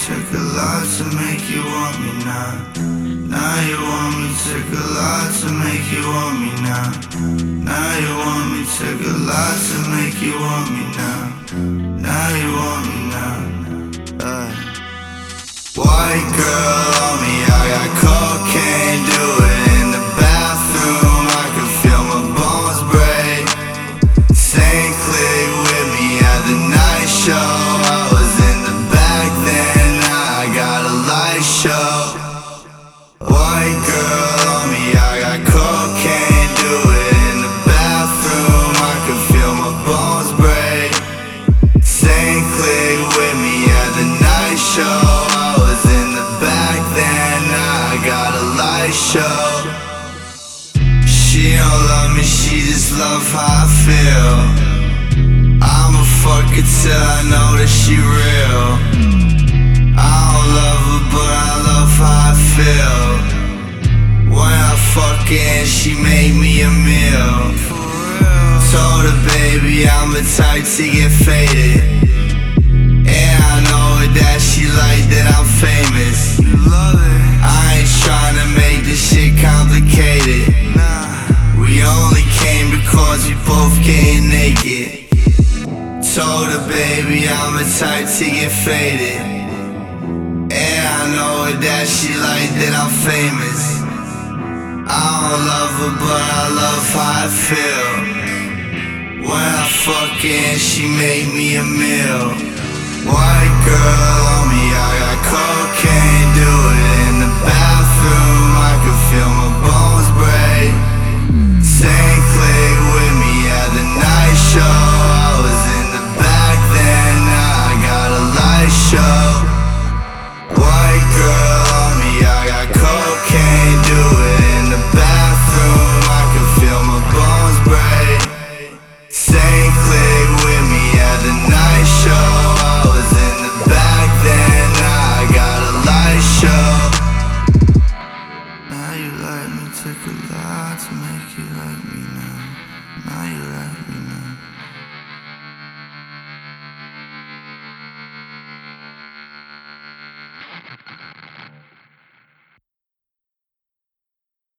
took a lot to make you want me now. Now you want me, took a lot to make you want me now. Now you want me, took a lot to make you want me now. Now you want me now. White girl on me, I got cocaine, do it in the bathroom. I can feel my bones break. Same clique with me at the night show. I was in the back then, now I got a light show. White girl on me, I got cocaine, do it in the bathroom. I can feel my bones break. Same clique with me at the night show. I was in the back then, now I got a light show. She don't love me, she just love how I feel. I'ma fuck her till I know that she real. I don't love her, but I love how I feel. When I fuck her and she make me a meal. Told her, baby, I'm the type to get faded. And I know that she like that I'm famous. I ain't tryna make this shit complicated. We only came because we both getting naked. Told her, baby, I'm the type to get faded. And I know that she like that I'm famous. I don't love her, but I love how I feel. When I fuck her and she make me a meal. White girl on me, I got cocaine, do it in the bathroom. I can feel my bones break. Same clique with me at the night show. I was in the back then, now I got a light show. White girl on me, I got cocaine, do it in the bathroom. I can feel my bones break. Same clique with me at the night show. I was in the back then, now I got a light show. Now you like me, took a lot to make you like me now. Now you like me now.